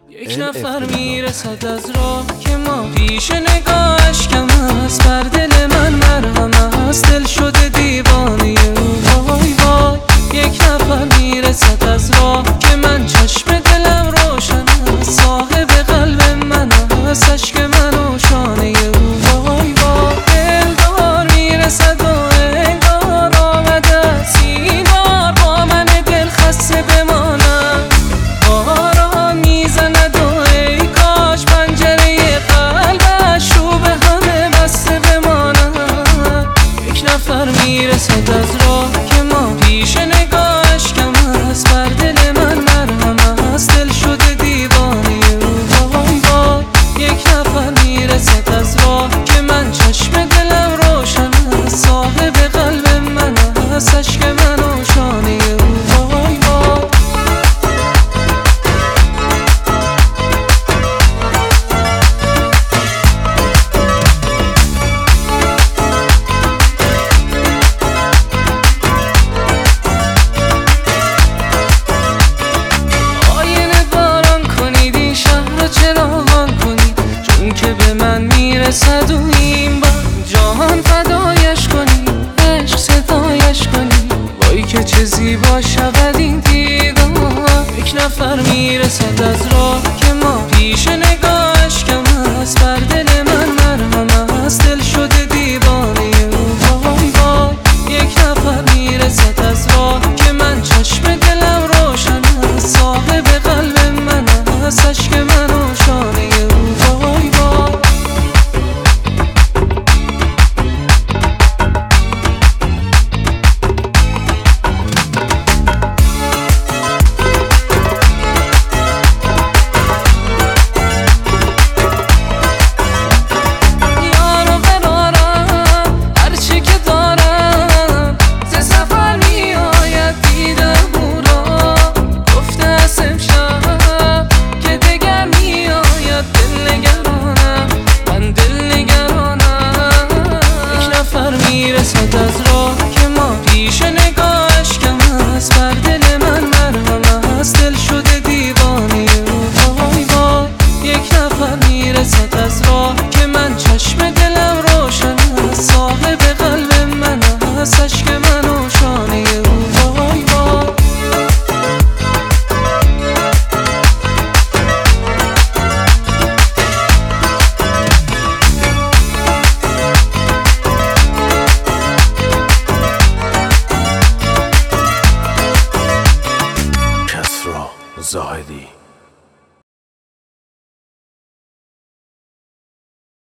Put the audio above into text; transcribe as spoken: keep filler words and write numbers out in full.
یک نفر میرسد از راه که ما پیش نگاهش کم است، بر دل من مرهم است، دل شده دیوانه او. وای وای یک نفر میرسد از راه که من چشم دلم روشن است، صاحب قلب من است، عشق من و شانه او. وای وای دلدار میرسد و انگار آمده است این بار با من دل خسته بمانم، باران میزند و ای کاش پنجره قلبش رو به همه بسته بمانم. یک نفر میرسد از راه که ما پیش نگاهش کم است، بر دل من مرهم است، دل شده دیوانه او. وای وای یک نفر میرسد از راه که من چشم دلم روشن است، صاحب قلب من است، عشق من و شانه او. وای وای چراغان کنید چون که به من میرسد و